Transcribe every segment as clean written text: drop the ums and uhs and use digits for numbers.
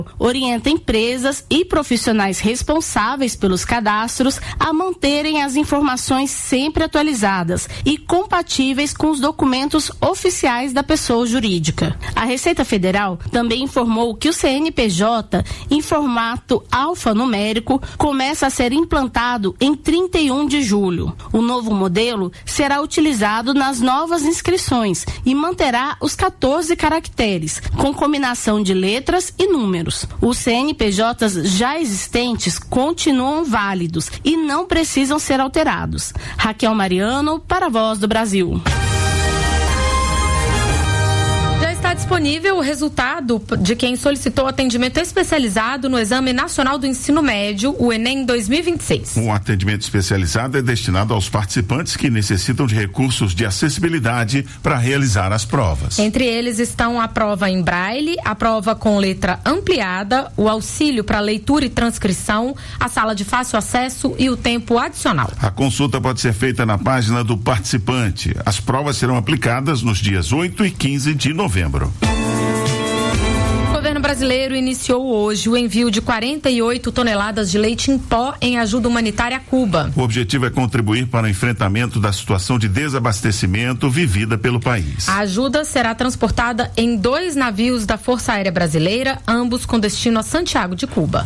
orienta empresas e profissionais responsáveis pelos cadastros a manterem as informações sempre atualizadas e compatíveis com os documentos oficiais da pessoa jurídica. A Receita Federal também informou que o CNPJ, em formato alfanumérico, começa a ser implantado em 31 de julho. O novo modelo será utilizado nas novas inscrições e manterá os 14 caracteres, com combinação de letras e números. Os CNPJs já existentes continuam válidos e não precisam ser alterados. Raquel Mariano, para a Voz do Brasil. Está disponível o resultado de quem solicitou atendimento especializado no Exame Nacional do Ensino Médio, o Enem 2026. O atendimento especializado é destinado aos participantes que necessitam de recursos de acessibilidade para realizar as provas. Entre eles estão a prova em braille, a prova com letra ampliada, o auxílio para leitura e transcrição, a sala de fácil acesso e o tempo adicional. A consulta pode ser feita na página do participante. As provas serão aplicadas nos dias 8 e 15 de novembro. O governo brasileiro iniciou hoje o envio de 48 toneladas de leite em pó em ajuda humanitária a Cuba. O objetivo é contribuir para o enfrentamento da situação de desabastecimento vivida pelo país. A ajuda será transportada em 2 navios da Força Aérea Brasileira, ambos com destino a Santiago de Cuba.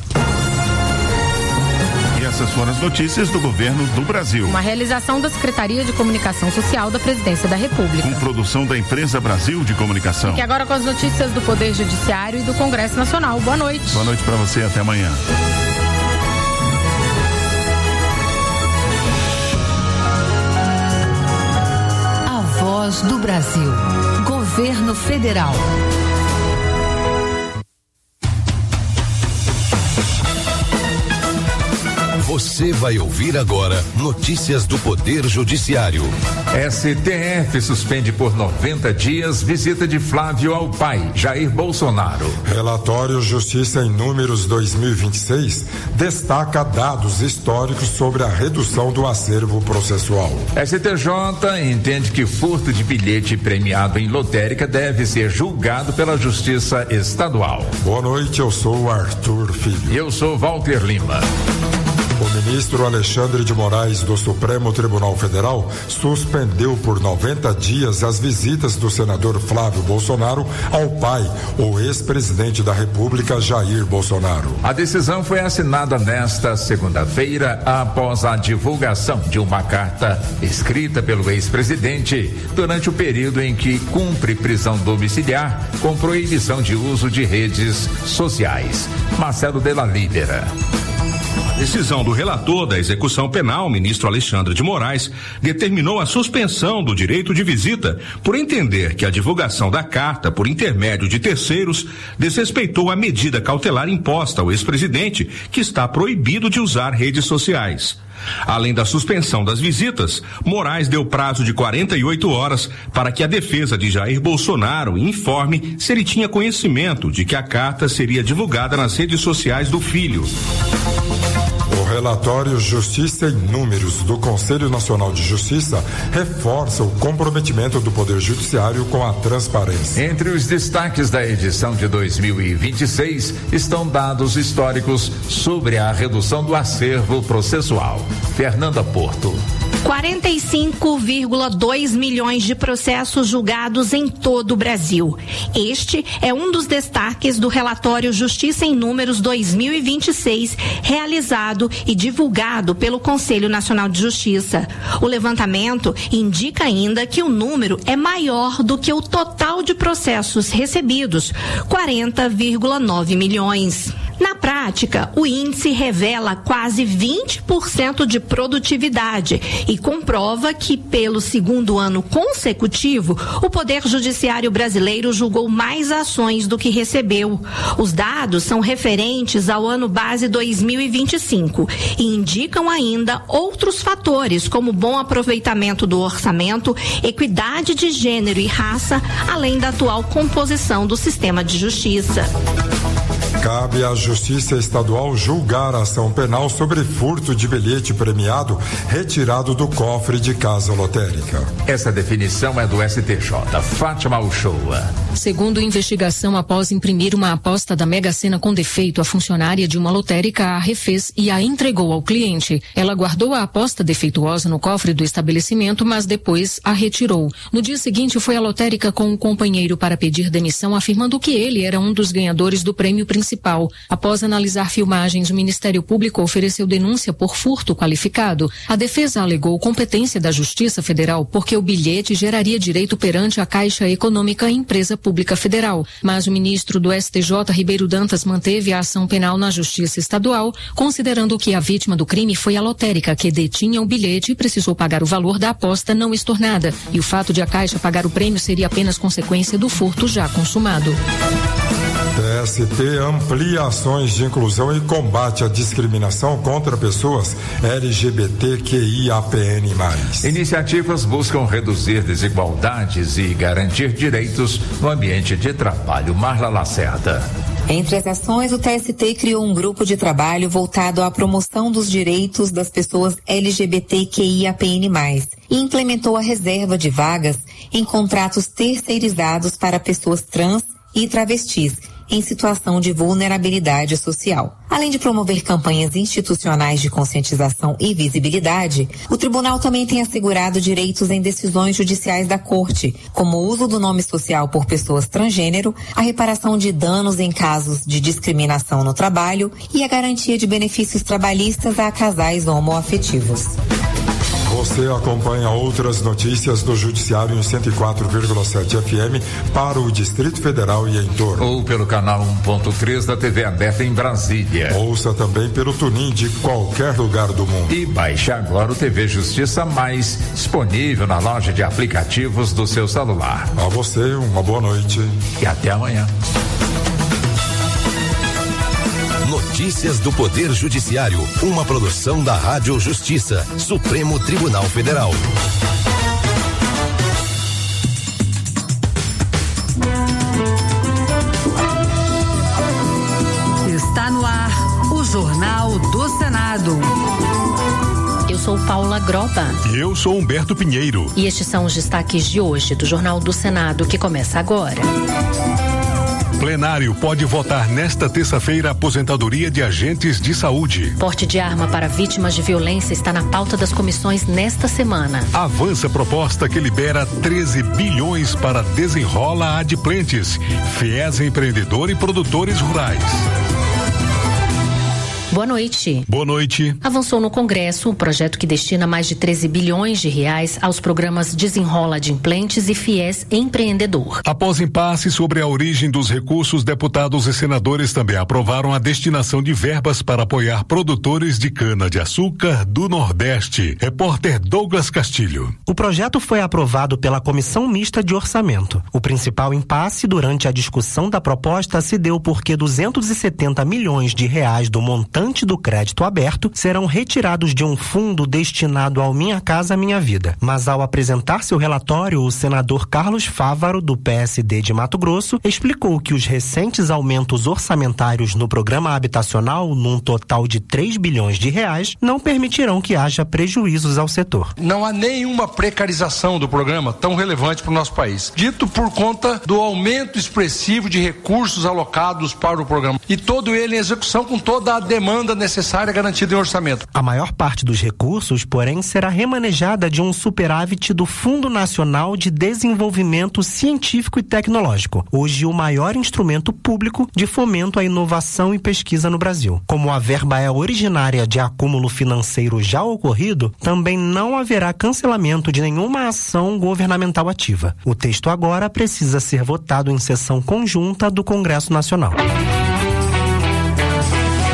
Essas foram as notícias do governo do Brasil. Uma realização da Secretaria de Comunicação Social da Presidência da República. Com produção da Empresa Brasil de Comunicação. E agora com as notícias do Poder Judiciário e do Congresso Nacional. Boa noite. Boa noite para você, até amanhã. A Voz do Brasil. Governo Federal. Você vai ouvir agora notícias do Poder Judiciário. STF suspende por 90 dias visita de Flávio ao pai, Jair Bolsonaro. Relatório Justiça em Números 2026 destaca dados históricos sobre a redução do acervo processual. STJ entende que furto de bilhete premiado em lotérica deve ser julgado pela Justiça Estadual. Boa noite, eu sou Arthur Filho. Eu sou Walter Lima. O ministro Alexandre de Moraes do Supremo Tribunal Federal suspendeu por 90 dias as visitas do senador Flávio Bolsonaro ao pai, o ex-presidente da República, Jair Bolsonaro. A decisão foi assinada nesta segunda-feira após a divulgação de uma carta escrita pelo ex-presidente durante o período em que cumpre prisão domiciliar com proibição de uso de redes sociais. Marcelo Della Libera. Decisão do relator da execução penal, ministro Alexandre de Moraes, determinou a suspensão do direito de visita por entender que a divulgação da carta por intermédio de terceiros desrespeitou a medida cautelar imposta ao ex-presidente, que está proibido de usar redes sociais. Além da suspensão das visitas, Moraes deu prazo de 48 horas para que a defesa de Jair Bolsonaro informe se ele tinha conhecimento de que a carta seria divulgada nas redes sociais do filho. O relatório Justiça em Números do Conselho Nacional de Justiça reforça o comprometimento do Poder Judiciário com a transparência. Entre os destaques da edição de 2026 estão dados históricos sobre a redução do acervo processual. Fernanda Porto. 45,2 milhões de processos julgados em todo o Brasil. Este é um dos destaques do relatório Justiça em Números 2026, realizado e divulgado pelo Conselho Nacional de Justiça. O levantamento indica ainda que o número é maior do que o total de processos recebidos, 40,9 milhões. Na prática, o índice revela quase 20% de produtividade e comprova que, pelo segundo ano consecutivo, o Poder Judiciário brasileiro julgou mais ações do que recebeu. Os dados são referentes ao ano base 2025 e indicam ainda outros fatores, como bom aproveitamento do orçamento, equidade de gênero e raça, além da atual composição do sistema de justiça. Cabe à Justiça Estadual julgar a ação penal sobre furto de bilhete premiado retirado do cofre de casa lotérica. Essa definição é do STJ. Fátima Uchoa. Segundo investigação, após imprimir uma aposta da Mega Sena com defeito, a funcionária de uma lotérica a refez e a entregou ao cliente. Ela guardou a aposta defeituosa no cofre do estabelecimento, mas depois a retirou. No dia seguinte, foi à lotérica com um companheiro para pedir demissão, afirmando que ele era um dos ganhadores do prêmio principal. Após analisar filmagens, o Ministério Público ofereceu denúncia por furto qualificado. A defesa alegou competência da Justiça Federal porque o bilhete geraria direito perante a Caixa Econômica Empresa Pública Federal. Mas o ministro do STJ, Ribeiro Dantas, manteve a ação penal na Justiça Estadual, considerando que a vítima do crime foi a lotérica que detinha o bilhete e precisou pagar o valor da aposta não estornada. E o fato de a Caixa pagar o prêmio seria apenas consequência do furto já consumado. TST amplia ações de inclusão e combate à discriminação contra pessoas LGBTQIAPN+. Iniciativas buscam reduzir desigualdades e garantir direitos no ambiente de trabalho. Marla Lacerda. Entre as ações, o TST criou um grupo de trabalho voltado à promoção dos direitos das pessoas LGBTQIAPN+, e implementou a reserva de vagas em contratos terceirizados para pessoas trans e travestis em situação de vulnerabilidade social. Além de promover campanhas institucionais de conscientização e visibilidade, o tribunal também tem assegurado direitos em decisões judiciais da Corte, como o uso do nome social por pessoas transgênero, a reparação de danos em casos de discriminação no trabalho e a garantia de benefícios trabalhistas a casais homoafetivos. Você acompanha outras notícias do Judiciário em 104,7 FM para o Distrito Federal e em torno. Ou pelo canal 1.3 da TV aberta em Brasília. Ouça também pelo TuneIn de qualquer lugar do mundo. E baixe agora o TV Justiça Mais, disponível na loja de aplicativos do seu celular. A você, uma boa noite. E até amanhã. Notícias do Poder Judiciário, uma produção da Rádio Justiça, Supremo Tribunal Federal. Está no ar o Jornal do Senado. Eu sou Paula Groba. E eu sou Humberto Pinheiro. E estes são os destaques de hoje do Jornal do Senado, que começa agora. Plenário pode votar nesta terça-feira a aposentadoria de agentes de saúde. Porte de arma para vítimas de violência está na pauta das comissões nesta semana. Avança proposta que libera 13 bilhões para Desenrola Adplentes, FIES Empreendedor e Produtores Rurais. Boa noite. Boa noite. Avançou no Congresso um projeto que destina mais de 13 bilhões de reais aos programas Desenrola Adplentes e FIES Empreendedor. Após impasse sobre a origem dos recursos, deputados e senadores também aprovaram a destinação de verbas para apoiar produtores de cana-de-açúcar do Nordeste. Repórter Douglas Castilho. O projeto foi aprovado pela Comissão Mista de Orçamento. O principal impasse durante a discussão da proposta se deu porque 270 milhões de reais do montante do crédito aberto serão retirados de um fundo destinado ao Minha Casa Minha Vida. Mas ao apresentar seu relatório, o senador Carlos Fávaro, do PSD de Mato Grosso, explicou que os recentes aumentos orçamentários no programa habitacional, num total de 3 bilhões de reais, não permitirão que haja prejuízos ao setor. Não há nenhuma precarização do programa tão relevante para o nosso país. Dito por conta do aumento expressivo de recursos alocados para o programa. E todo ele em execução com toda a demanda necessária garantida em orçamento. A maior parte dos recursos, porém, será remanejada de um superávit do Fundo Nacional de Desenvolvimento Científico e Tecnológico, hoje o maior instrumento público de fomento à inovação e pesquisa no Brasil. Como a verba é originária de acúmulo financeiro já ocorrido, também não haverá cancelamento de nenhuma ação governamental ativa. O texto agora precisa ser votado em sessão conjunta do Congresso Nacional.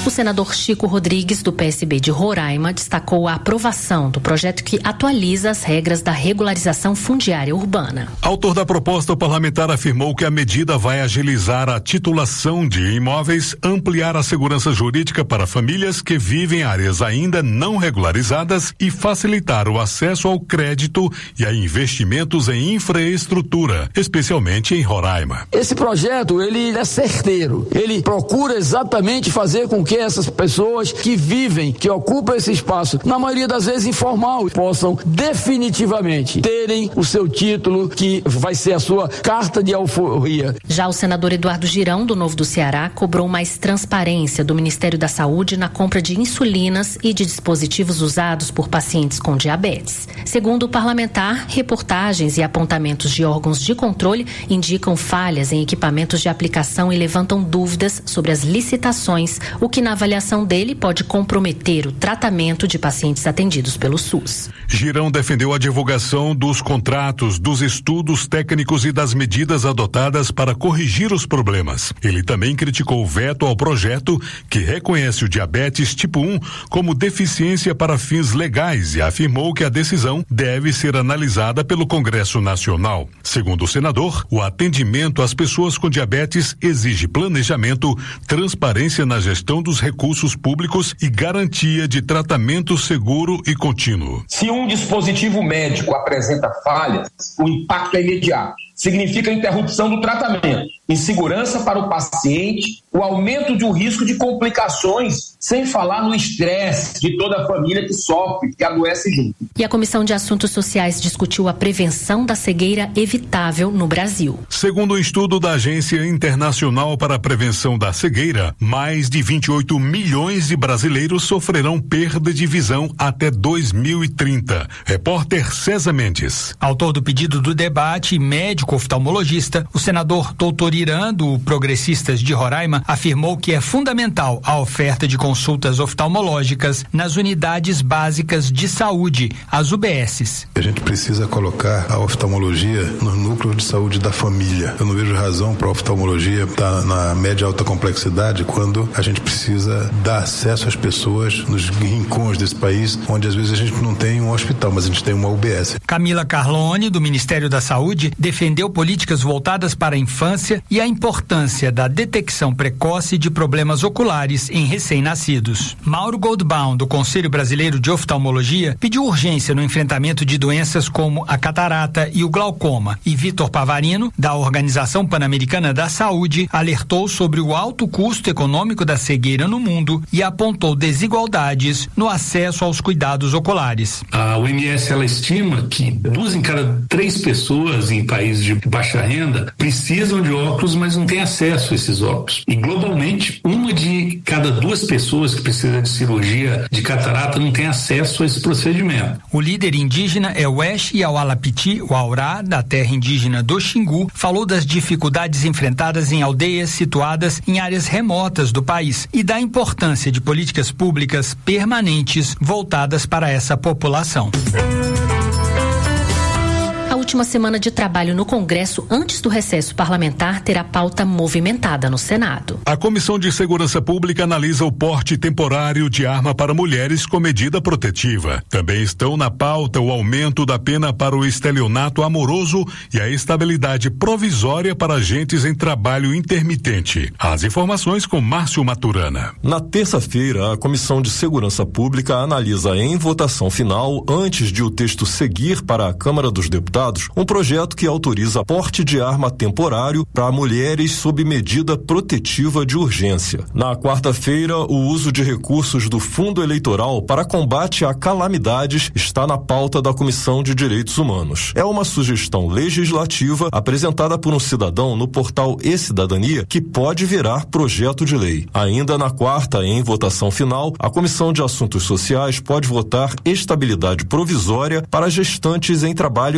O senador Chico Rodrigues, do PSB de Roraima, destacou a aprovação do projeto que atualiza as regras da regularização fundiária urbana. Autor da proposta, o parlamentar afirmou que a medida vai agilizar a titulação de imóveis, ampliar a segurança jurídica para famílias que vivem em áreas ainda não regularizadas e facilitar o acesso ao crédito e a investimentos em infraestrutura, especialmente em Roraima. Esse projeto, ele é certeiro. Ele procura exatamente fazer com que essas pessoas que vivem, que ocupam esse espaço, na maioria das vezes informal, possam definitivamente terem o seu título, que vai ser a sua carta de alforria. Já o senador Eduardo Girão, do Novo do Ceará, cobrou mais transparência do Ministério da Saúde na compra de insulinas e de dispositivos usados por pacientes com diabetes. Segundo o parlamentar, reportagens e apontamentos de órgãos de controle indicam falhas em equipamentos de aplicação e levantam dúvidas sobre as licitações, o que na avaliação dele pode comprometer o tratamento de pacientes atendidos pelo SUS. Girão defendeu a divulgação dos contratos, dos estudos técnicos e das medidas adotadas para corrigir os problemas. Ele também criticou o veto ao projeto que reconhece o diabetes tipo 1 como deficiência para fins legais e afirmou que a decisão deve ser analisada pelo Congresso Nacional. Segundo o senador, o atendimento às pessoas com diabetes exige planejamento, transparência na gestão dos recursos públicos e garantia de tratamento seguro e contínuo. Se um dispositivo médico apresenta falhas, o impacto é imediato. Significa a interrupção do tratamento, insegurança para o paciente, o aumento do risco de complicações, sem falar no estresse de toda a família que sofre, que adoece junto. E a Comissão de Assuntos Sociais discutiu a prevenção da cegueira evitável no Brasil. Segundo o estudo da Agência Internacional para a Prevenção da Cegueira, mais de 28 milhões de brasileiros sofrerão perda de visão até 2030. Repórter César Mendes. Autor do pedido do debate, médico oftalmologista, o senador Doutor Irã, do Progressistas de Roraima, afirmou que é fundamental a oferta de consultas oftalmológicas nas unidades básicas de saúde, as UBSs. A gente precisa colocar a oftalmologia no núcleo de saúde da família. Eu não vejo razão para a oftalmologia estar na média alta complexidade quando a gente precisa dar acesso às pessoas nos rincões desse país, onde às vezes a gente não tem um hospital, mas a gente tem uma UBS. Camila Carlone, do Ministério da Saúde, defendeu políticas voltadas para a infância e a importância da detecção precoce de problemas oculares em recém-nascidos. Mauro Goldbaum, do Conselho Brasileiro de Oftalmologia, pediu urgência no enfrentamento de doenças como a catarata e o glaucoma. E Vitor Pavarino, da Organização Pan-Americana da Saúde, alertou sobre o alto custo econômico da cegueira no mundo e apontou desigualdades no acesso aos cuidados oculares. A OMS, ela estima que 2 em cada 3 pessoas em países de baixa renda precisam de óculos, mas não têm acesso a esses óculos. E globalmente, 1 de cada 2 pessoas que precisa de cirurgia de catarata não tem acesso a esse procedimento. O líder indígena é o Wesh Yawalapiti Waurá, da terra indígena do Xingu, falou das dificuldades enfrentadas em aldeias situadas em áreas remotas do país e da importância de políticas públicas permanentes voltadas para essa população. A última semana de trabalho no Congresso antes do recesso parlamentar terá pauta movimentada no Senado. A Comissão de Segurança Pública analisa o porte temporário de arma para mulheres com medida protetiva. Também estão na pauta o aumento da pena para o estelionato amoroso e a estabilidade provisória para agentes em trabalho intermitente. As informações com Márcio Maturana. Na terça-feira, a Comissão de Segurança Pública analisa em votação final, antes de o texto seguir para a Câmara dos Deputados, um projeto que autoriza porte de arma temporário para mulheres sob medida protetiva de urgência. Na quarta-feira, o uso de recursos do Fundo Eleitoral para combate a calamidades está na pauta da Comissão de Direitos Humanos. É uma sugestão legislativa apresentada por um cidadão no portal E-Cidadania que pode virar projeto de lei. Ainda na quarta, em votação final, a Comissão de Assuntos Sociais pode votar estabilidade provisória para gestantes em trabalho intermitente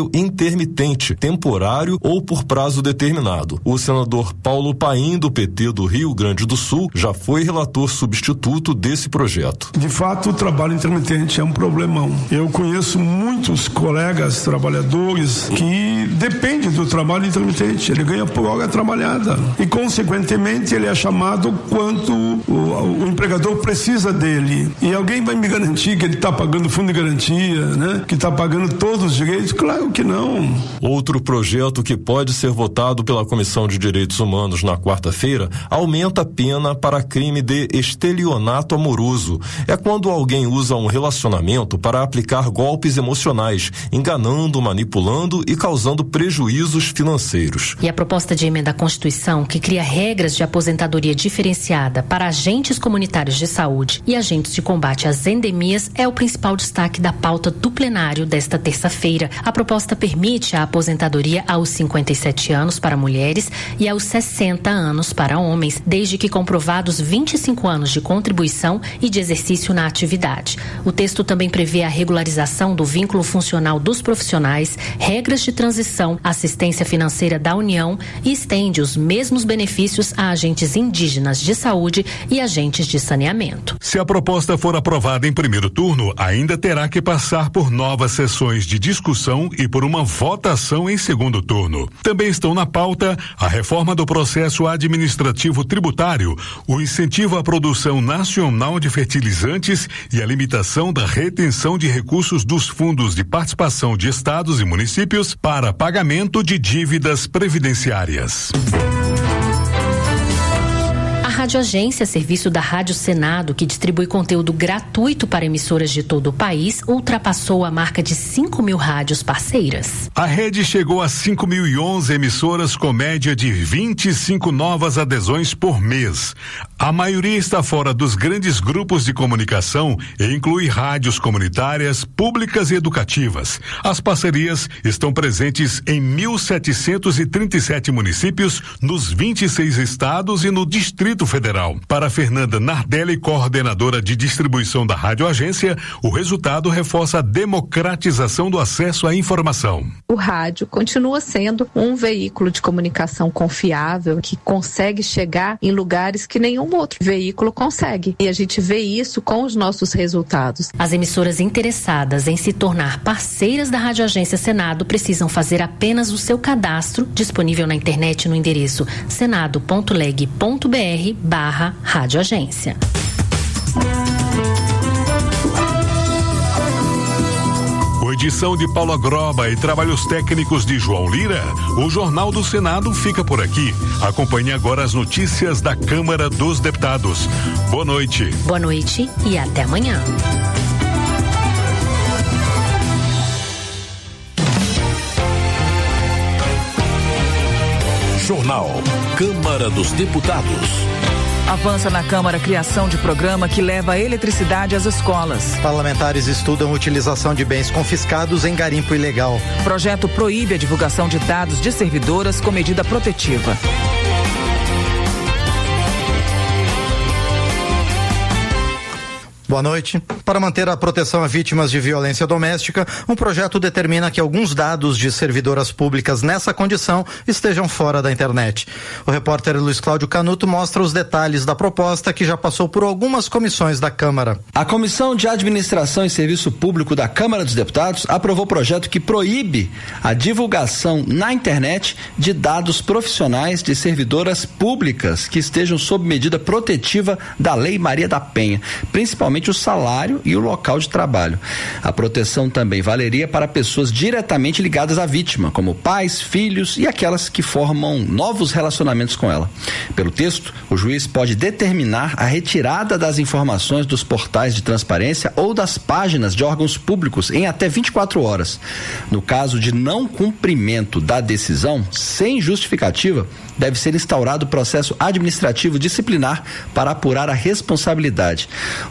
intermitente, temporário ou por prazo determinado. O senador Paulo Paim, do PT do Rio Grande do Sul, já foi relator substituto desse projeto. De fato, o trabalho intermitente é um problemão. Eu conheço muitos colegas trabalhadores que dependem do trabalho intermitente. Ele ganha por hora trabalhada e, consequentemente, ele é chamado quanto o empregador precisa dele. E alguém vai me garantir que ele está pagando fundo de garantia, né? Que está pagando todos os direitos? Claro que não. Outro projeto que pode ser votado pela Comissão de Direitos Humanos na quarta-feira aumenta a pena para crime de estelionato amoroso. É quando alguém usa um relacionamento para aplicar golpes emocionais, enganando, manipulando e causando prejuízos financeiros. E a proposta de emenda à Constituição, que cria regras de aposentadoria diferenciada para agentes comunitários de saúde e agentes de combate às endemias, é o principal destaque da pauta do plenário desta terça-feira. A proposta permite a aposentadoria aos 57 anos para mulheres e aos 60 anos para homens, desde que comprovados 25 anos de contribuição e de exercício na atividade. O texto também prevê a regularização do vínculo funcional dos profissionais, regras de transição, assistência financeira da União e estende os mesmos benefícios a agentes indígenas de saúde e agentes de saneamento. Se a proposta for aprovada em primeiro turno, ainda terá que passar por novas sessões de discussão e por uma votação em segundo turno. Também estão na pauta a reforma do processo administrativo tributário, o incentivo à produção nacional de fertilizantes e a limitação da retenção de recursos dos fundos de participação de estados e municípios para pagamento de dívidas previdenciárias. A Rádio Agência, serviço da Rádio Senado, que distribui conteúdo gratuito para emissoras de todo o país, ultrapassou a marca de 5.000 rádios parceiras. A rede chegou a 5.011 emissoras, com média de 25 novas adesões por mês. A maioria está fora dos grandes grupos de comunicação e inclui rádios comunitárias, públicas e educativas. As parcerias estão presentes em 1.737 municípios, nos 26 estados e no Distrito Federal. Para Fernanda Nardelli, coordenadora de distribuição da Rádio Agência, o resultado reforça a democratização do acesso à informação. O rádio continua sendo um veículo de comunicação confiável que consegue chegar em lugares que nenhum outro veículo consegue. E a gente vê isso com os nossos resultados. As emissoras interessadas em se tornar parceiras da Rádio Agência Senado precisam fazer apenas o seu cadastro, disponível na internet no endereço senado.leg.br/Rádio Agência. Com edição de Paula Groba e trabalhos técnicos de João Lira, o Jornal do Senado fica por aqui. Acompanhe agora as notícias da Câmara dos Deputados. Boa noite. Boa noite e até amanhã. Jornal Câmara dos Deputados. Avança na Câmara a criação de programa que leva a eletricidade às escolas. Parlamentares estudam a utilização de bens confiscados em garimpo ilegal. O projeto proíbe a divulgação de dados de servidoras com medida protetiva. Boa noite. Para manter a proteção a vítimas de violência doméstica, um projeto determina que alguns dados de servidoras públicas nessa condição estejam fora da internet. O repórter Luiz Cláudio Canuto mostra os detalhes da proposta, que já passou por algumas comissões da Câmara. A Comissão de Administração e Serviço Público da Câmara dos Deputados aprovou o projeto que proíbe a divulgação na internet de dados profissionais de servidoras públicas que estejam sob medida protetiva da Lei Maria da Penha, principalmente o salário e o local de trabalho. A proteção também valeria para pessoas diretamente ligadas à vítima, como pais, filhos e aquelas que formam novos relacionamentos com ela. Pelo texto, o juiz pode determinar a retirada das informações dos portais de transparência ou das páginas de órgãos públicos em até 24 horas. No caso de não cumprimento da decisão, sem justificativa, deve ser instaurado processo administrativo disciplinar para apurar a responsabilidade. O projeto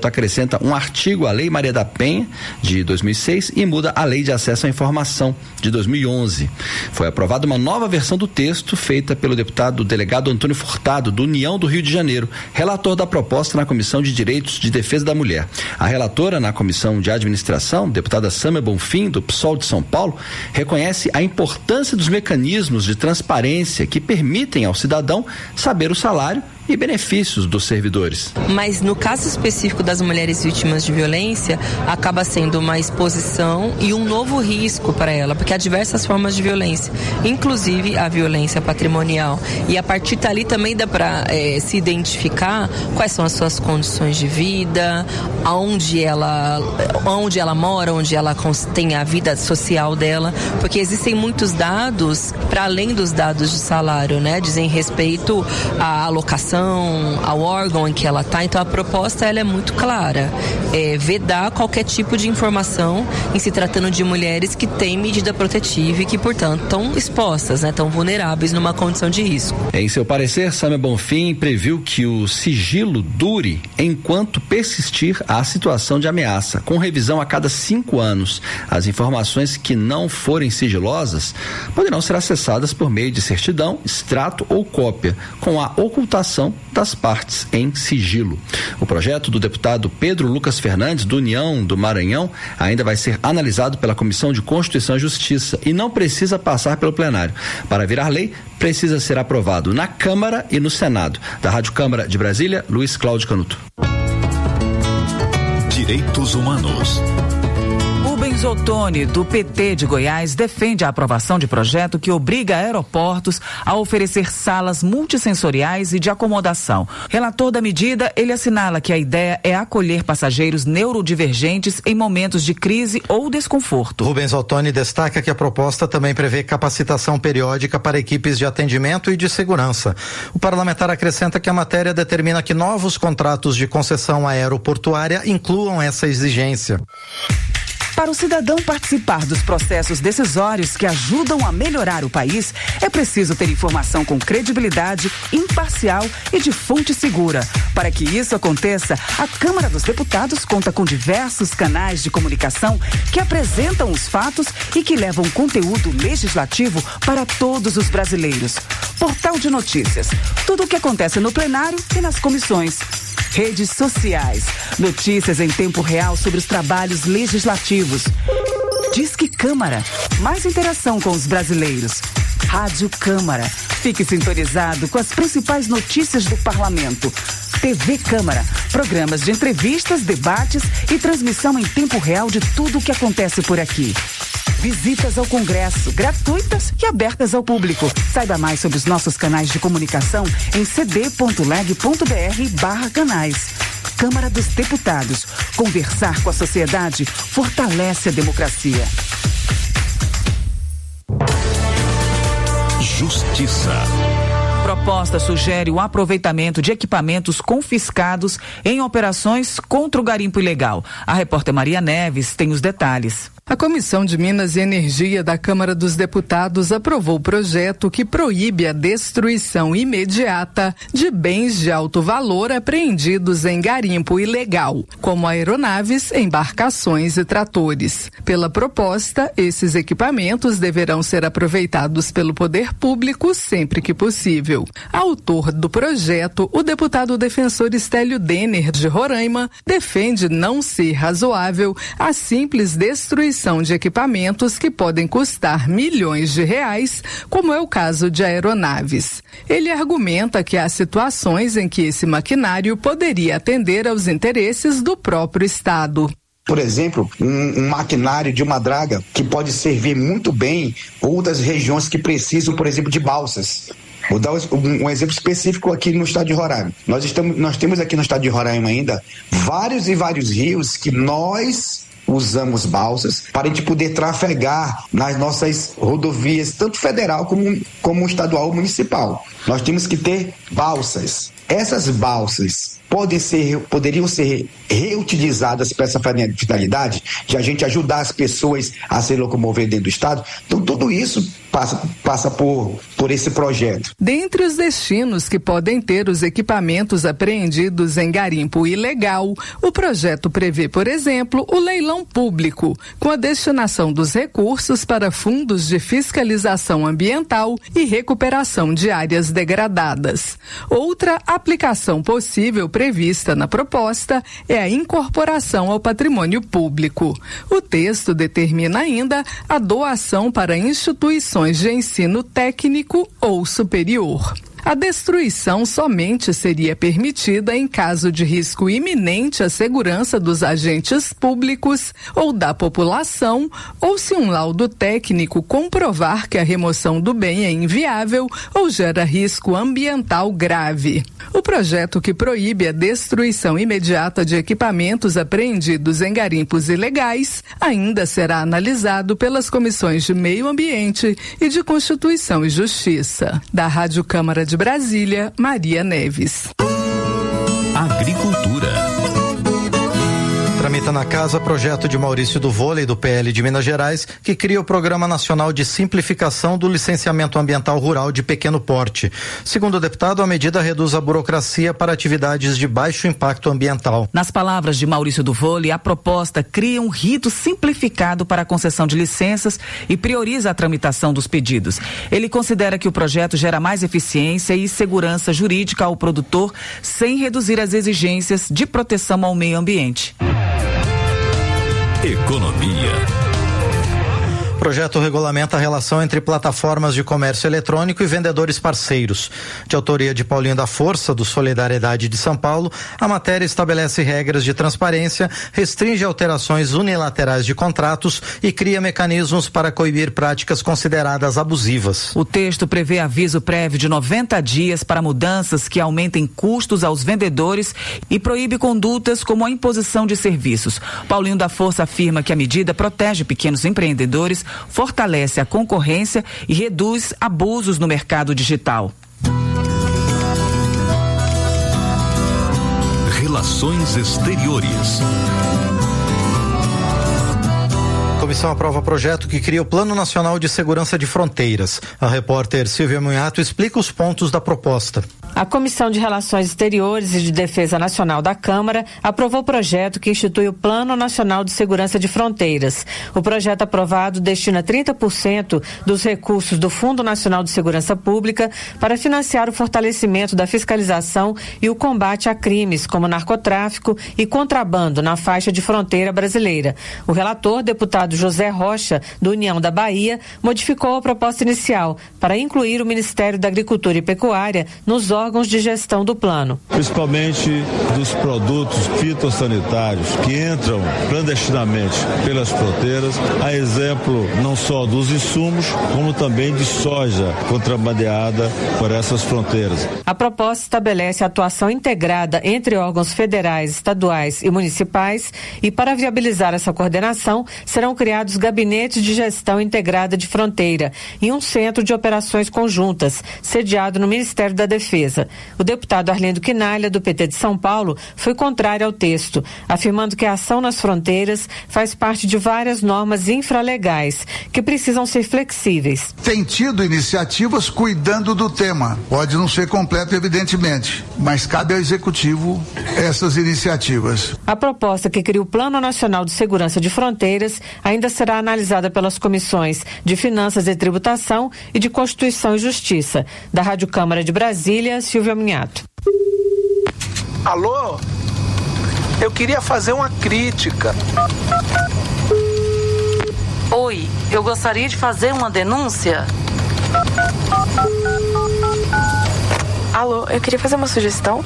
projeto acrescenta um artigo à Lei Maria da Penha, de 2006, e muda a Lei de Acesso à Informação, de 2011. Foi aprovada uma nova versão do texto, feita pelo deputado delegado Antônio Furtado, do União do Rio de Janeiro, relator da proposta na Comissão de Direitos de Defesa da Mulher. A relatora na Comissão de Administração, deputada Sâmia Bonfim, do PSOL de São Paulo, reconhece a importância dos mecanismos de transparência que permitem ao cidadão saber o salário e benefícios dos servidores. Mas no caso específico das mulheres vítimas de violência, acaba sendo uma exposição e um novo risco para ela, porque há diversas formas de violência, inclusive a violência patrimonial. E a partir dali também dá para se identificar quais são as suas condições de vida, onde ela mora, onde ela tem a vida social dela, porque existem muitos dados, para além dos dados de salário, né? Dizem respeito à alocação, ao órgão em que ela está. Então a proposta ela é muito clara, vedar qualquer tipo de informação em se tratando de mulheres que têm medida protetiva e que, portanto, estão expostas, né, estão vulneráveis numa condição de risco. Em seu parecer, Sâmia Bonfim previu que o sigilo dure enquanto persistir a situação de ameaça, com revisão a cada 5 anos. As informações que não forem sigilosas poderão ser acessadas por meio de certidão, extrato ou cópia, com a ocultação das partes em sigilo. O projeto do deputado Pedro Lucas Fernandes, do União do Maranhão, ainda vai ser analisado pela Comissão de Constituição e Justiça e não precisa passar pelo plenário. Para virar lei, precisa ser aprovado na Câmara e no Senado. Da Rádio Câmara de Brasília, Luiz Cláudio Canuto. Direitos Humanos. Rubens Ottoni, do PT de Goiás, defende a aprovação de projeto que obriga aeroportos a oferecer salas multissensoriais e de acomodação. Relator da medida, ele assinala que a ideia é acolher passageiros neurodivergentes em momentos de crise ou desconforto. Rubens Ottoni destaca que a proposta também prevê capacitação periódica para equipes de atendimento e de segurança. O parlamentar acrescenta que a matéria determina que novos contratos de concessão aeroportuária incluam essa exigência. Para o cidadão participar dos processos decisórios que ajudam a melhorar o país, é preciso ter informação com credibilidade, imparcial e de fonte segura. Para que isso aconteça, a Câmara dos Deputados conta com diversos canais de comunicação que apresentam os fatos e que levam conteúdo legislativo para todos os brasileiros. Portal de notícias. Tudo o que acontece no plenário e nas comissões. Redes sociais. Notícias em tempo real sobre os trabalhos legislativos. Disque Câmara. Mais interação com os brasileiros. Rádio Câmara. Fique sintonizado com as principais notícias do parlamento. TV Câmara. Programas de entrevistas, debates e transmissão em tempo real de tudo o que acontece por aqui. Visitas ao Congresso, gratuitas e abertas ao público. Saiba mais sobre os nossos canais de comunicação em cd.leg.br/canais. Câmara dos Deputados. Conversar com a sociedade fortalece a democracia. Justiça. Proposta sugere o aproveitamento de equipamentos confiscados em operações contra o garimpo ilegal. A repórter Maria Neves tem os detalhes. A Comissão de Minas e Energia da Câmara dos Deputados aprovou o projeto que proíbe a destruição imediata de bens de alto valor apreendidos em garimpo ilegal, como aeronaves, embarcações e tratores. Pela proposta, esses equipamentos deverão ser aproveitados pelo poder público sempre que possível. Autor do projeto, o deputado defensor Stélio Denner, de Roraima, defende não ser razoável a simples destruição de equipamentos que podem custar milhões de reais, como é o caso de aeronaves. Ele argumenta que há situações em que esse maquinário poderia atender aos interesses do próprio Estado. Por exemplo, um maquinário de uma draga que pode servir muito bem outras regiões que precisam, por exemplo, de balsas. Vou dar um exemplo específico aqui no estado de Roraima. Nós temos aqui no estado de Roraima ainda vários e vários rios que nós usamos balsas para a gente poder trafegar nas nossas rodovias, tanto federal como estadual ou municipal. Nós temos que ter balsas. Essas balsas, poderiam ser reutilizadas para essa finalidade, de a gente ajudar as pessoas a se locomover dentro do estado. Então tudo isso passa por esse projeto. Dentre os destinos que podem ter os equipamentos apreendidos em garimpo ilegal, o projeto prevê, por exemplo, o leilão público, com a destinação dos recursos para fundos de fiscalização ambiental e recuperação de áreas degradadas. Outra aplicação possível prevista na proposta é a incorporação ao patrimônio público. O texto determina ainda a doação para instituições de ensino técnico ou superior. A destruição somente seria permitida em caso de risco iminente à segurança dos agentes públicos ou da população, ou se um laudo técnico comprovar que a remoção do bem é inviável ou gera risco ambiental grave. O projeto que proíbe a destruição imediata de equipamentos apreendidos em garimpos ilegais ainda será analisado pelas comissões de Meio Ambiente e de Constituição e Justiça. Da Rádio Câmara de Brasília, Maria Neves. Agricultura. Tramita na casa projeto de Maurício do Vôlei, do PL de Minas Gerais, que cria o Programa Nacional de Simplificação do Licenciamento Ambiental Rural de Pequeno Porte. Segundo o deputado, a medida reduz a burocracia para atividades de baixo impacto ambiental. Nas palavras de Maurício do Vôlei, a proposta cria um rito simplificado para a concessão de licenças e prioriza a tramitação dos pedidos. Ele considera que o projeto gera mais eficiência e segurança jurídica ao produtor, sem reduzir as exigências de proteção ao meio ambiente. Economia. O projeto regulamenta a relação entre plataformas de comércio eletrônico e vendedores parceiros. De autoria de Paulinho da Força, do Solidariedade de São Paulo, a matéria estabelece regras de transparência, restringe alterações unilaterais de contratos e cria mecanismos para coibir práticas consideradas abusivas. O texto prevê aviso prévio de 90 dias para mudanças que aumentem custos aos vendedores e proíbe condutas como a imposição de serviços. Paulinho da Força afirma que a medida protege pequenos empreendedores, fortalece a concorrência e reduz abusos no mercado digital. Relações Exteriores. A comissão aprova projeto que cria o Plano Nacional de Segurança de Fronteiras. A repórter Silvia Munhato explica os pontos da proposta. A Comissão de Relações Exteriores e de Defesa Nacional da Câmara aprovou o projeto que institui o Plano Nacional de Segurança de Fronteiras. O projeto aprovado destina 30% dos recursos do Fundo Nacional de Segurança Pública para financiar o fortalecimento da fiscalização e o combate a crimes como narcotráfico e contrabando na faixa de fronteira brasileira. O relator, deputado José Rocha, do União da Bahia, modificou a proposta inicial para incluir o Ministério da Agricultura e Pecuária nos órgãos de gestão do plano. Principalmente dos produtos fitossanitários que entram clandestinamente pelas fronteiras, a exemplo não só dos insumos, como também de soja contrabandeada por essas fronteiras. A proposta estabelece a atuação integrada entre órgãos federais, estaduais e municipais e, para viabilizar essa coordenação, serão criados gabinetes de gestão integrada de fronteira e um centro de operações conjuntas, sediado no Ministério da Defesa. O deputado Arlindo Quinalha, do PT de São Paulo, foi contrário ao texto, afirmando que a ação nas fronteiras faz parte de várias normas infralegais, que precisam ser flexíveis. Tem tido iniciativas cuidando do tema. Pode não ser completo, evidentemente, mas cabe ao Executivo essas iniciativas. A proposta que cria o Plano Nacional de Segurança de Fronteiras ainda será analisada pelas comissões de Finanças e Tributação e de Constituição e Justiça. Da Rádio Câmara de Brasília, Silvia Minhato. Alô? Eu queria fazer uma crítica. Oi, eu gostaria de fazer uma denúncia. Alô, eu queria fazer uma sugestão.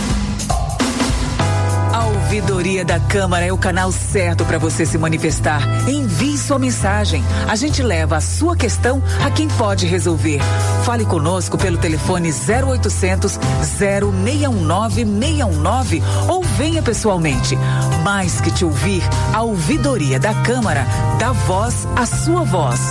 A Ouvidoria da Câmara é o canal certo para você se manifestar. Envie sua mensagem. A gente leva a sua questão a quem pode resolver. Fale conosco pelo telefone 0800 0619 619 ou venha pessoalmente. Mais que te ouvir, a Ouvidoria da Câmara dá voz à sua voz.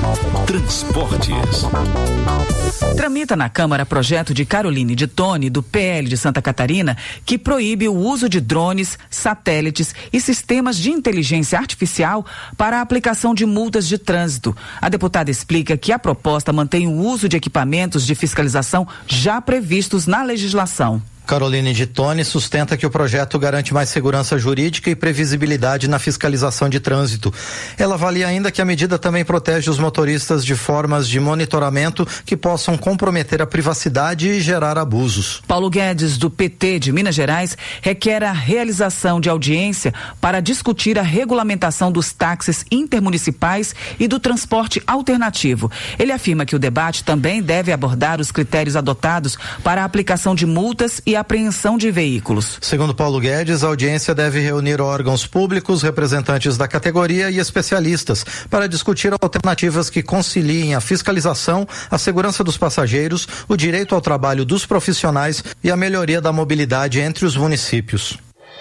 Transportes. Tramita na Câmara projeto de Caroline de Tone, do PL de Santa Catarina, que proíbe o uso de drones, satélites e sistemas de inteligência artificial para a aplicação de multas de trânsito. A deputada explica que a proposta mantém o uso de equipamentos de fiscalização já previstos na legislação. Caroline de Tone sustenta que o projeto garante mais segurança jurídica e previsibilidade na fiscalização de trânsito. Ela avalia ainda que a medida também protege os motoristas de formas de monitoramento que possam comprometer a privacidade e gerar abusos. Paulo Guedes, do PT de Minas Gerais, requer a realização de audiência para discutir a regulamentação dos táxis intermunicipais e do transporte alternativo. Ele afirma que o debate também deve abordar os critérios adotados para a aplicação de multas e apreensão de veículos. Segundo Paulo Guedes, a audiência deve reunir órgãos públicos, representantes da categoria e especialistas para discutir alternativas que conciliem a fiscalização, a segurança dos passageiros, o direito ao trabalho dos profissionais e a melhoria da mobilidade entre os municípios.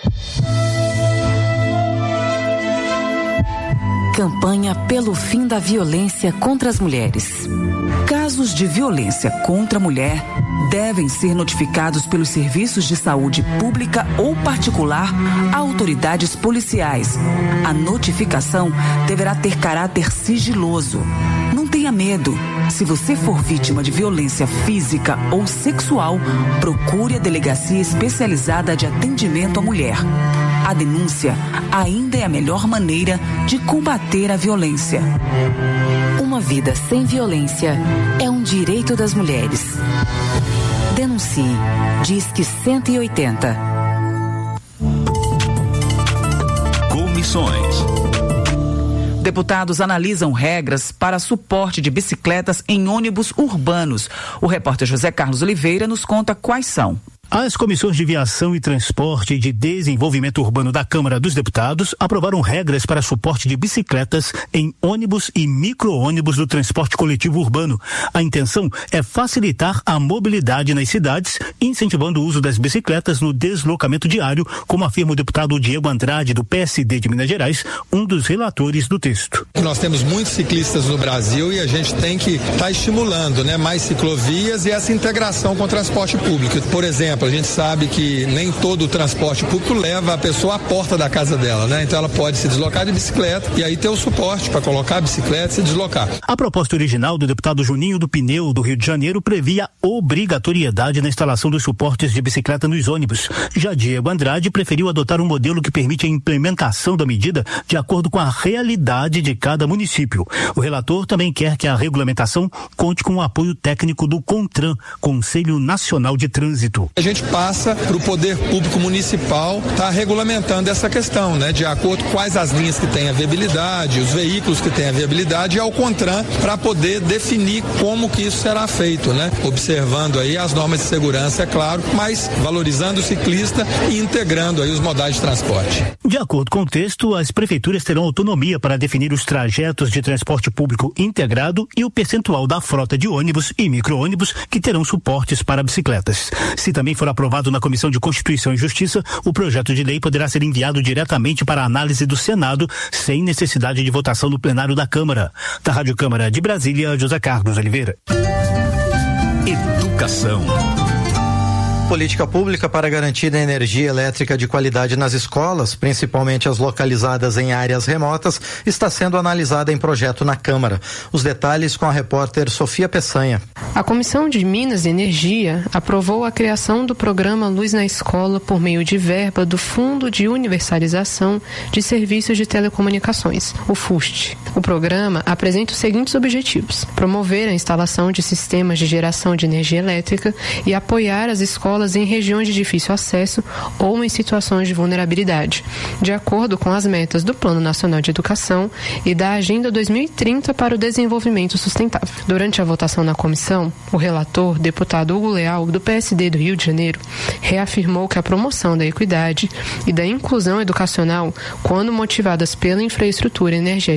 Campanha pelo fim da violência contra as mulheres. Casos de violência contra a mulher devem ser notificados pelos serviços de saúde pública ou particular a autoridades policiais. A notificação deverá ter caráter sigiloso. Não tenha medo. Se você for vítima de violência física ou sexual, procure a delegacia especializada de atendimento à mulher. A denúncia ainda é a melhor maneira de combater a violência. Uma vida sem violência é um direito das mulheres. Denuncie. Disque 180. Comissões. Deputados analisam regras para suporte de bicicletas em ônibus urbanos. O repórter José Carlos Oliveira nos conta quais são. As comissões de Viação e Transporte e de Desenvolvimento Urbano da Câmara dos Deputados aprovaram regras para suporte de bicicletas em ônibus e micro-ônibus do transporte coletivo urbano. A intenção é facilitar a mobilidade nas cidades, incentivando o uso das bicicletas no deslocamento diário, como afirma o deputado Diego Andrade, do PSD de Minas Gerais, um dos relatores do texto. Nós temos muitos ciclistas no Brasil e a gente tem que estar estimulando, mais ciclovias e essa integração com o transporte público. Por exemplo, a gente sabe que nem todo o transporte público leva a pessoa à porta da casa dela, Então ela pode se deslocar de bicicleta e aí ter o suporte para colocar a bicicleta e se deslocar. A proposta original do deputado Juninho do Pneu, do Rio de Janeiro, previa obrigatoriedade na instalação dos suportes de bicicleta nos ônibus. Já Diego Andrade preferiu adotar um modelo que permite a implementação da medida de acordo com a realidade de cada município. O relator também quer que a regulamentação conte com o apoio técnico do CONTRAN, Conselho Nacional de Trânsito. A gente passa para o poder público municipal estar regulamentando essa questão, de acordo com quais as linhas que têm a viabilidade, os veículos que têm a viabilidade e ao CONTRAN para poder definir como que isso será feito, Observando aí as normas de segurança, é claro, mas valorizando o ciclista e integrando aí os modais de transporte. De acordo com o texto, as prefeituras terão autonomia para definir os trajetos de transporte público integrado e o percentual da frota de ônibus e micro-ônibus que terão suportes para bicicletas. Se também for aprovado na Comissão de Constituição e Justiça, o projeto de lei poderá ser enviado diretamente para a análise do Senado, sem necessidade de votação no plenário da Câmara. Da Rádio Câmara de Brasília, José Carlos Oliveira. Educação. Política pública para garantir a energia elétrica de qualidade nas escolas, principalmente as localizadas em áreas remotas, está sendo analisada em projeto na Câmara. Os detalhes com a repórter Sofia Peçanha. A Comissão de Minas e Energia aprovou a criação do programa Luz na Escola por meio de verba do Fundo de Universalização de Serviços de Telecomunicações, o FUST. O programa apresenta os seguintes objetivos: promover a instalação de sistemas de geração de energia elétrica e apoiar as escolas em regiões de difícil acesso ou em situações de vulnerabilidade, de acordo com as metas do Plano Nacional de Educação e da Agenda 2030 para o Desenvolvimento Sustentável. Durante a votação na comissão, o relator, deputado Hugo Leal, do PSD do Rio de Janeiro, reafirmou que a promoção da equidade e da inclusão educacional, quando motivadas pela infraestrutura energética sustentável,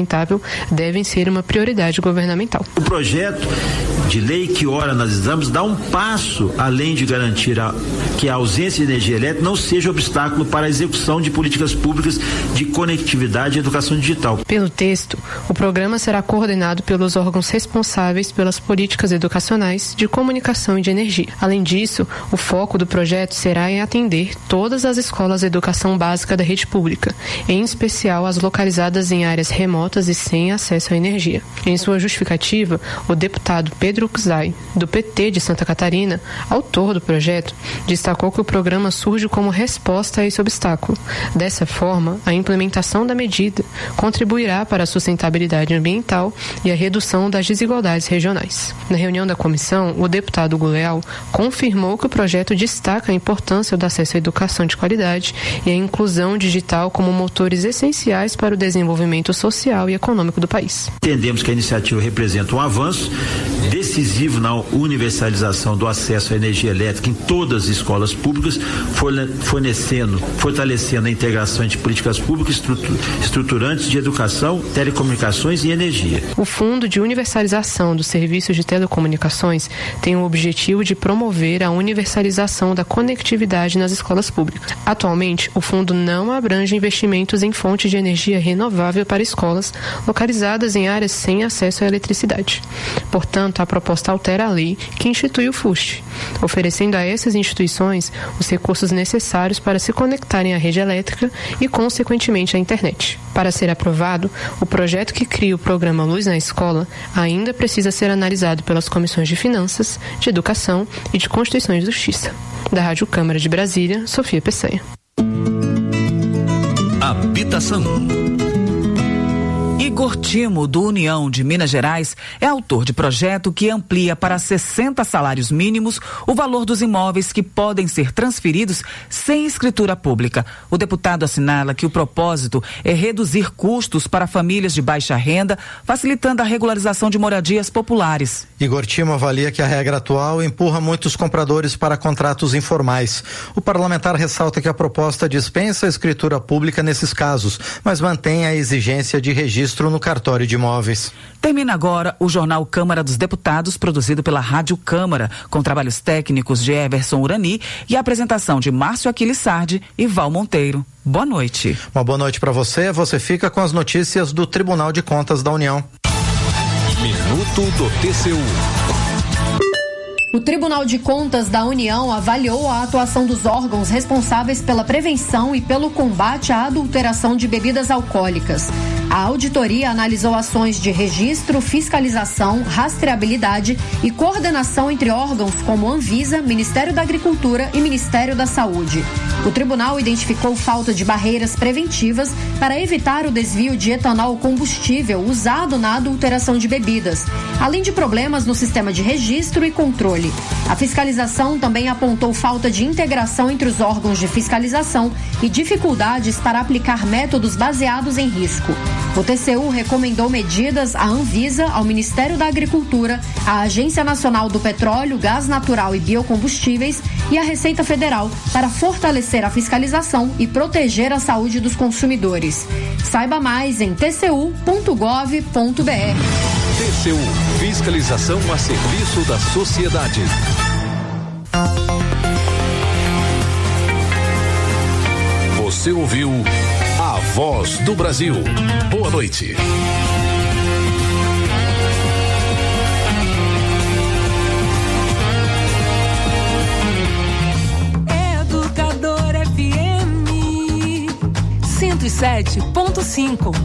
sustentável devem ser uma prioridade governamental. O projeto de lei que ora analisamos dá um passo além de garantir que a ausência de energia elétrica não seja obstáculo para a execução de políticas públicas de conectividade e educação digital. Pelo texto, o programa será coordenado pelos órgãos responsáveis pelas políticas educacionais, de comunicação e de energia. Além disso, o foco do projeto será em atender todas as escolas de educação básica da rede pública, em especial as localizadas em áreas remotas e sem acesso à energia. Em sua justificativa, o deputado Pedro Czai, do PT de Santa Catarina, autor do projeto, destacou que o programa surge como resposta a esse obstáculo. Dessa forma, a implementação da medida contribuirá para a sustentabilidade ambiental e a redução das desigualdades regionais. Na reunião da comissão, o deputado Hugo Leal confirmou que o projeto destaca a importância do acesso à educação de qualidade e a inclusão digital como motores essenciais para o desenvolvimento social e econômico do país. Entendemos que a iniciativa representa um avanço decisivo na universalização do acesso à energia elétrica em todas as escolas públicas, fortalecendo a integração entre políticas públicas estruturantes de educação, telecomunicações e energia. O Fundo de Universalização dos Serviços de Telecomunicações tem o objetivo de promover a universalização da conectividade nas escolas públicas. Atualmente, o fundo não abrange investimentos em fontes de energia renovável para escolas localizadas em áreas sem acesso à eletricidade. Portanto, a proposta altera a lei que institui o FUST, oferecendo a essas instituições os recursos necessários para se conectarem à rede elétrica e, consequentemente, à internet. Para ser aprovado, o projeto que cria o programa Luz na Escola ainda precisa ser analisado pelas comissões de Finanças, de Educação e de Constituição e Justiça. Da Rádio Câmara de Brasília, Sofia Peçanha. Habitação. Igor Timo, do União de Minas Gerais, é autor de projeto que amplia para 60 salários mínimos o valor dos imóveis que podem ser transferidos sem escritura pública. O deputado assinala que o propósito é reduzir custos para famílias de baixa renda, facilitando a regularização de moradias populares. Igor Timo avalia que a regra atual empurra muitos compradores para contratos informais. O parlamentar ressalta que a proposta dispensa a escritura pública nesses casos, mas mantém a exigência de registro no cartório de imóveis. Termina agora o Jornal Câmara dos Deputados, produzido pela Rádio Câmara, com trabalhos técnicos de Everson Urani e a apresentação de Márcio Aquiles Sardi e Val Monteiro. Boa noite. Uma boa noite para você. Você fica com as notícias do Tribunal de Contas da União. Minuto do TCU. O Tribunal de Contas da União avaliou a atuação dos órgãos responsáveis pela prevenção e pelo combate à adulteração de bebidas alcoólicas. A auditoria analisou ações de registro, fiscalização, rastreabilidade e coordenação entre órgãos como Anvisa, Ministério da Agricultura e Ministério da Saúde. O tribunal identificou falta de barreiras preventivas para evitar o desvio de etanol combustível usado na adulteração de bebidas, além de problemas no sistema de registro e controle. A fiscalização também apontou falta de integração entre os órgãos de fiscalização e dificuldades para aplicar métodos baseados em risco. O TCU recomendou medidas à Anvisa, ao Ministério da Agricultura, à Agência Nacional do Petróleo, Gás Natural e Biocombustíveis e à Receita Federal para fortalecer a fiscalização e proteger a saúde dos consumidores. Saiba mais em tcu.gov.br. TCU, fiscalização a serviço da sociedade. Você ouviu A Voz do Brasil. Boa noite. Educador FM 107.5.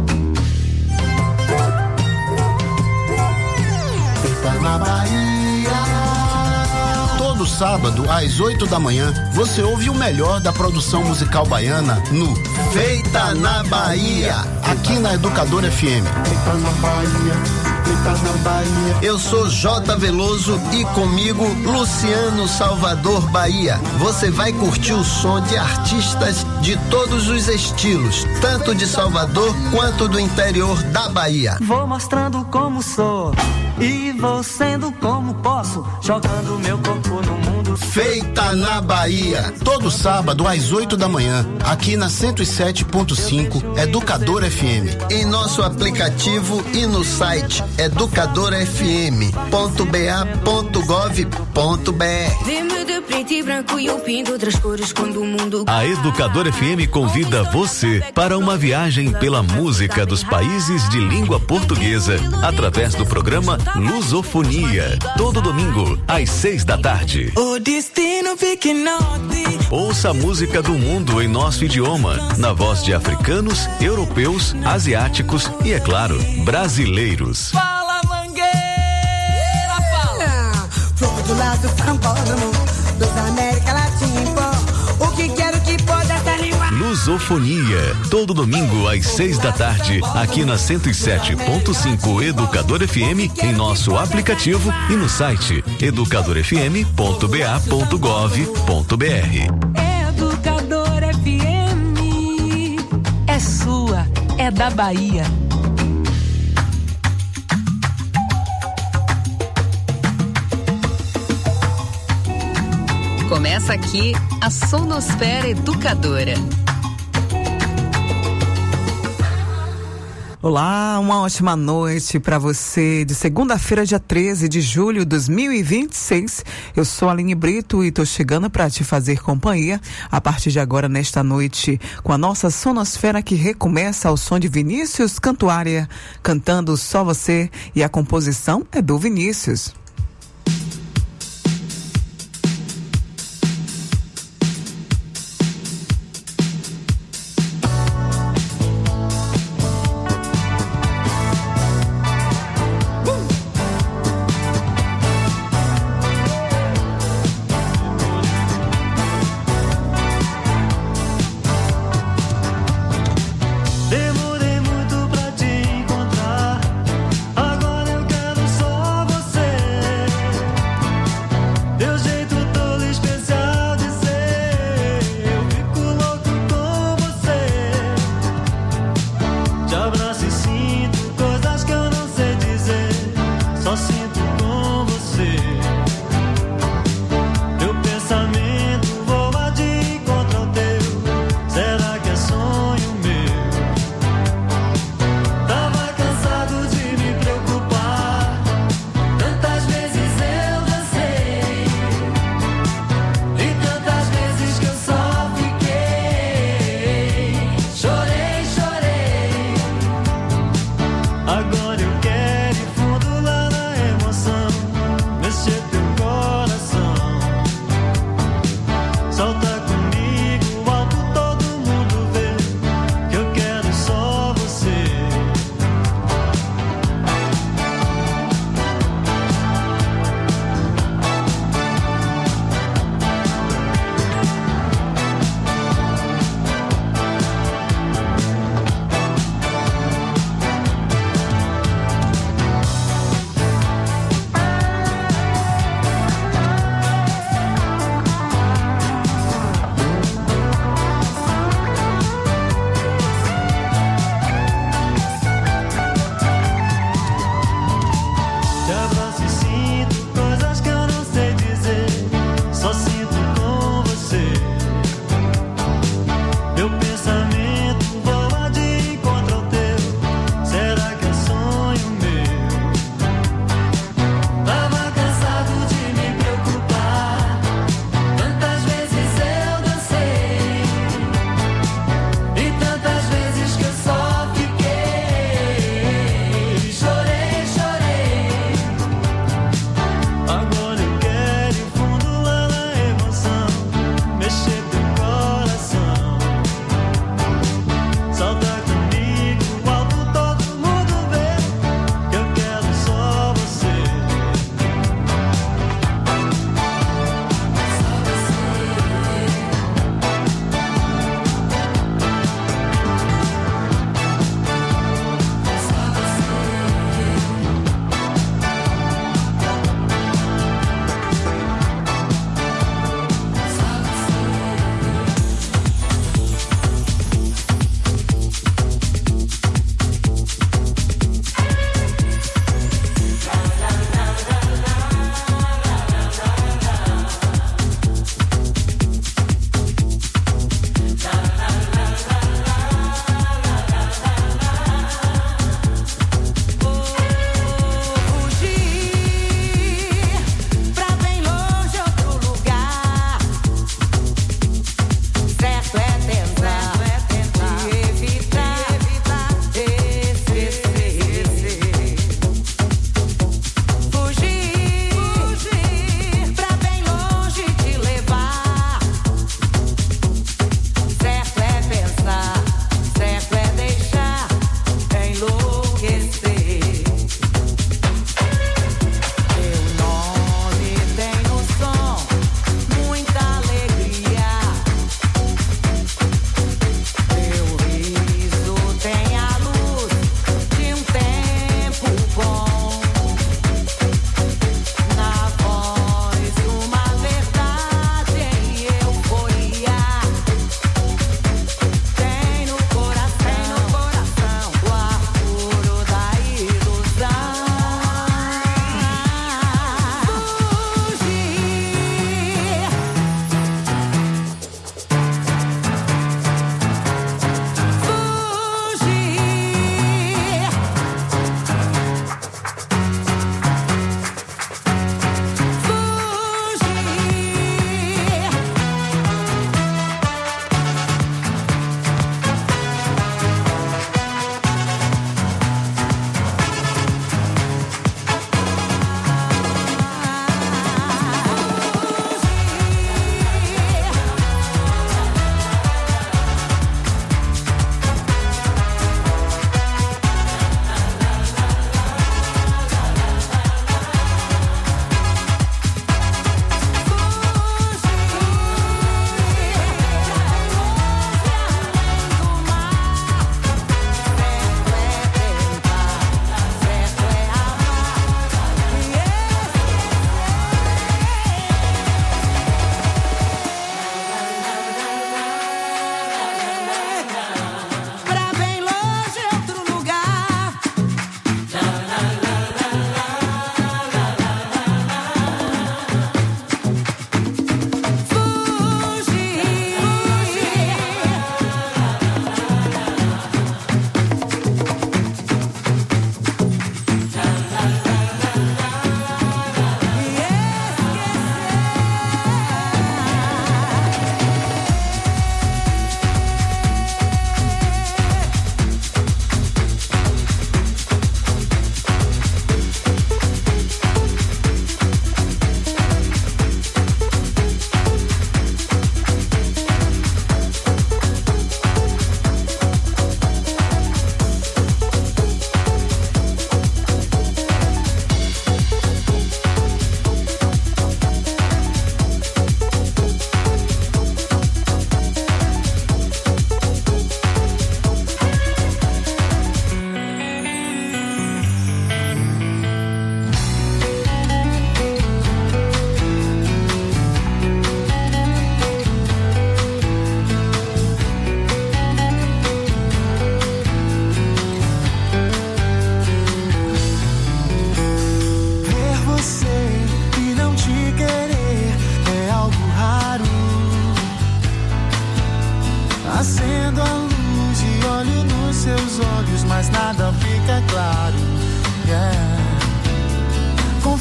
Na Bahia. Todo sábado, às 8 da manhã, você ouve o melhor da produção musical baiana no Feita na Bahia, aqui na Educador FM. Feita na Bahia. Eu sou J. Veloso e comigo Luciano Salvador Bahia. Você vai curtir o som de artistas de todos os estilos, tanto de Salvador quanto do interior da Bahia. Vou mostrando como sou e vou sendo como posso, jogando meu corpo no mundo. Feita na Bahia. Todo sábado às 8 da manhã, aqui na 107.5 Educador FM. Em nosso aplicativo e no site educadorfm.ba.gov.br. Vê-me de preto e branco e eu pinto outras cores quando o mundo. A Educador FM convida você para uma viagem pela música dos países de língua portuguesa, através do programa Lusofonia, todo domingo às 6 da tarde. O destino fica Ouça a música do mundo em nosso idioma, na voz de africanos, europeus, asiáticos e, é claro, brasileiros. Fala, Mangueira, fala! Do lado frampódromo, dos América Latina, o que quero que possa estar igual. Lusofonia, todo domingo às 6 da tarde, aqui na 107.5 Educador FM, em nosso aplicativo e no site educadorfm.ba.gov.br. Educador FM é sua, é da Bahia. Começa aqui a Sonosfera Educadora. Olá, uma ótima noite para você de segunda-feira, dia 13 de julho de 2026. Eu sou a Aline Brito e estou chegando para te fazer companhia a partir de agora nesta noite com a nossa Sonosfera que recomeça ao som de Vinícius Cantuária, cantando Só Você, e a composição é do Vinícius. Demorei muito pra te encontrar, agora eu quero só você.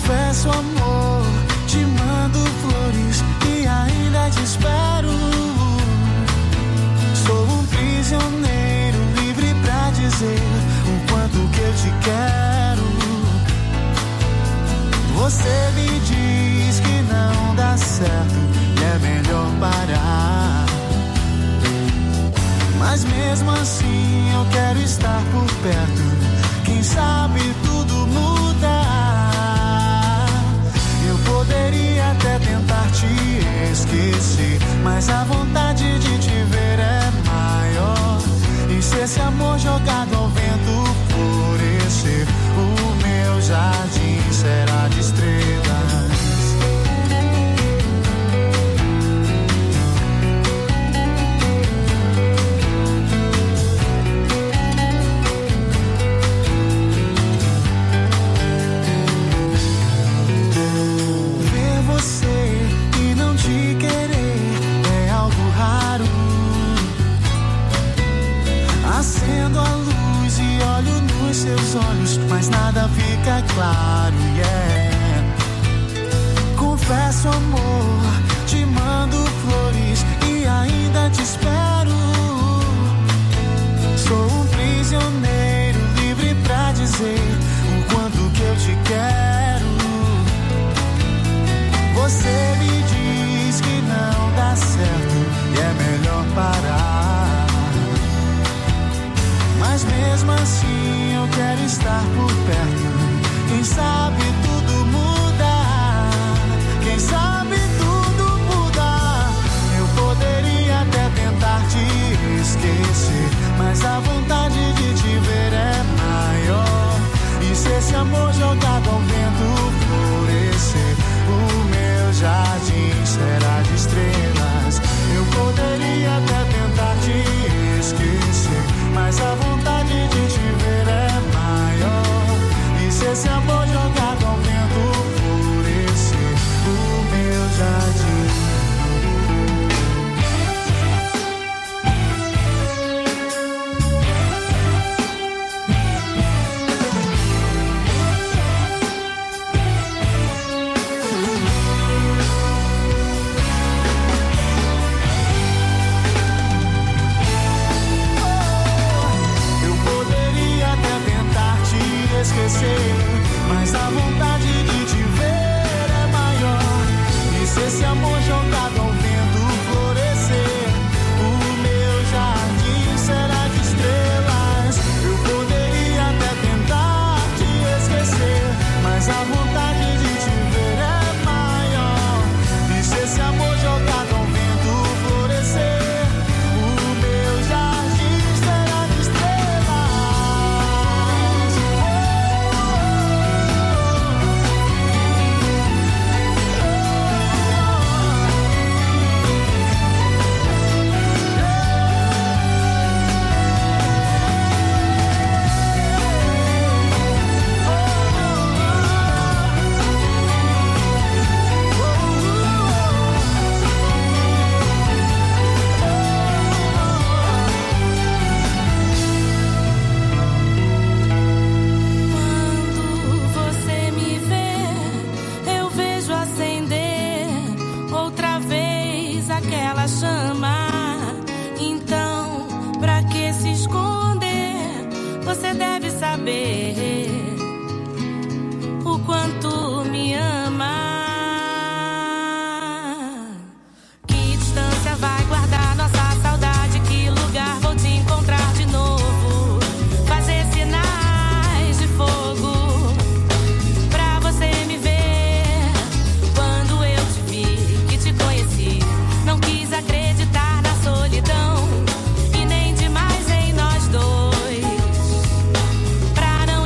Confesso, amor, te mando flores e ainda te espero. Sou um prisioneiro livre pra dizer o quanto que eu te quero. Você me diz que não dá certo e é melhor parar. Mas mesmo assim eu quero estar por perto. Quem sabe tudo mudar. Eu poderia até tentar te esquecer, mas a vontade de te ver é maior. E se esse amor jogado ao vento florescer, o meu jardim será de estrelas. Acendo a luz e olho nos seus olhos, mas nada fica claro, yeah. Confesso, amor, te mando flores e ainda te espero. Sou um prisioneiro livre pra dizer o quanto que eu te quero. Você me diz que não dá certo e é melhor parar. Mas mesmo assim eu quero estar por perto. Quem sabe tudo muda. Quem sabe tudo muda. Eu poderia até tentar te esquecer, mas a vontade de te ver é maior. E se esse amor jogado ao vento florescer, o meu jardim será de estrelas. Eu poderia até tentar te esquecer, mas a vontade de te ver é maior. E se esse amor jogado ao vento florescer, o meu jardim. Esquecer, mas a vontade de te ver é maior. E se esse amor jogado ao vento florescer, o meu jardim será de estrelas. Eu poderia até tentar te esquecer, mas a vontade de te ver é maior. E se esse amor jogado ao vento florescer, o meu jardim será de estrelas. Você deve saber o quanto me ama. Que distância vai guardar nossa saudade? Que lugar vou te encontrar de novo? Fazer sinais de fogo pra você me ver. Quando eu te vi, que te conheci, não quis acreditar na solidão e nem demais em nós dois. Pra não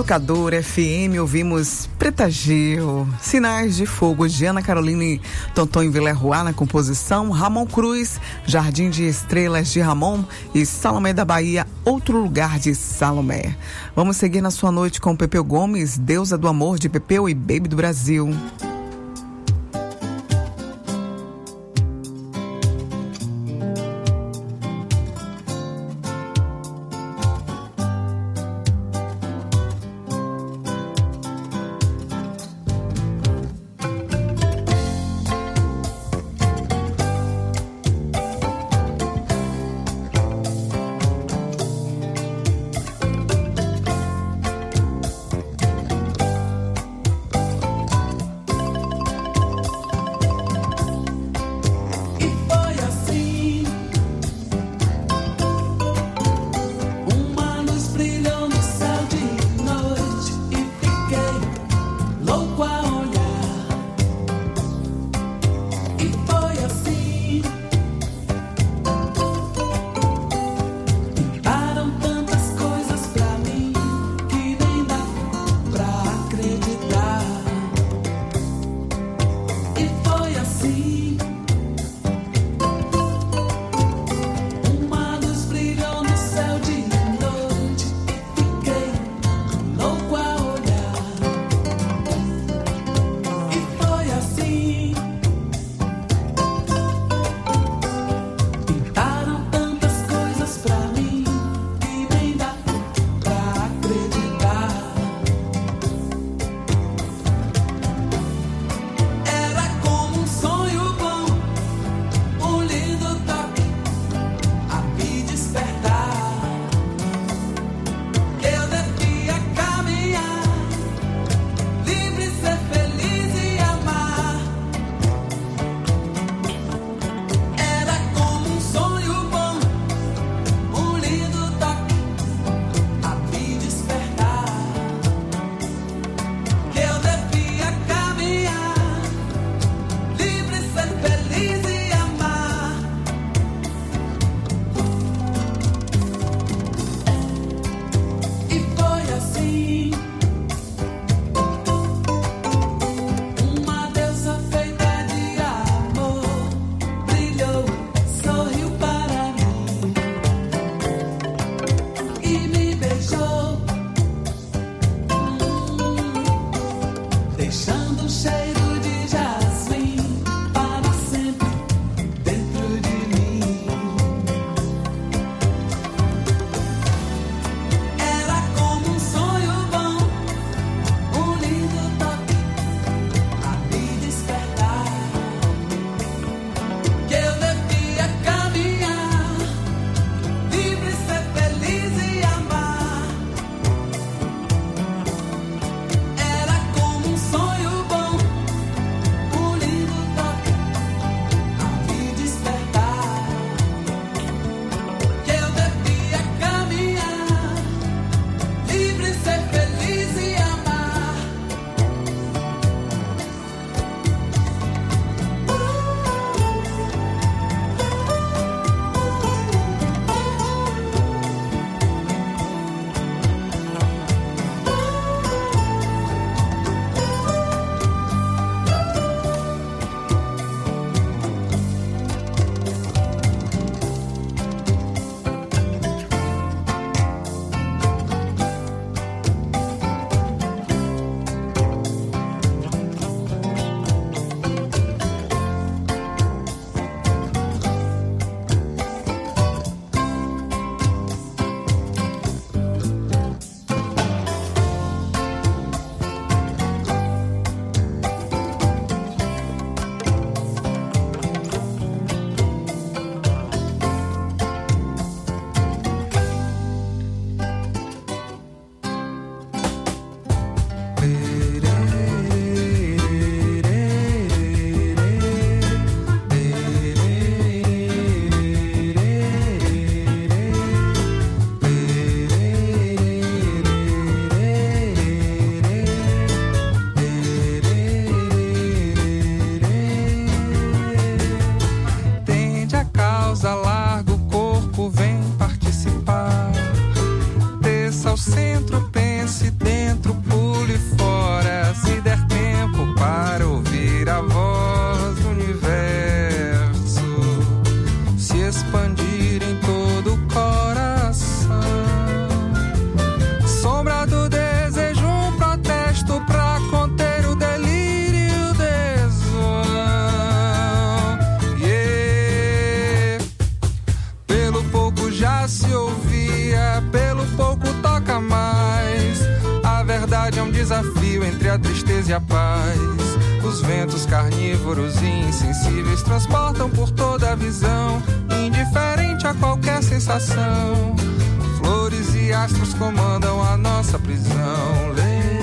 Educadora FM, ouvimos Preta Gil, Sinais de Fogo, de Ana Caroline Tonton Villarroa na composição, Ramon Cruz, Jardim de Estrelas de Ramon e Salomé da Bahia, Outro Lugar de Salomé. Vamos seguir na sua noite com Pepeu Gomes, Deusa do Amor de Pepeu e Baby do Brasil. desafio entre a tristeza e a paz. Os ventos carnívoros e insensíveis transportam por toda a visão, indiferente a qualquer sensação. Flores e astros comandam a nossa prisão.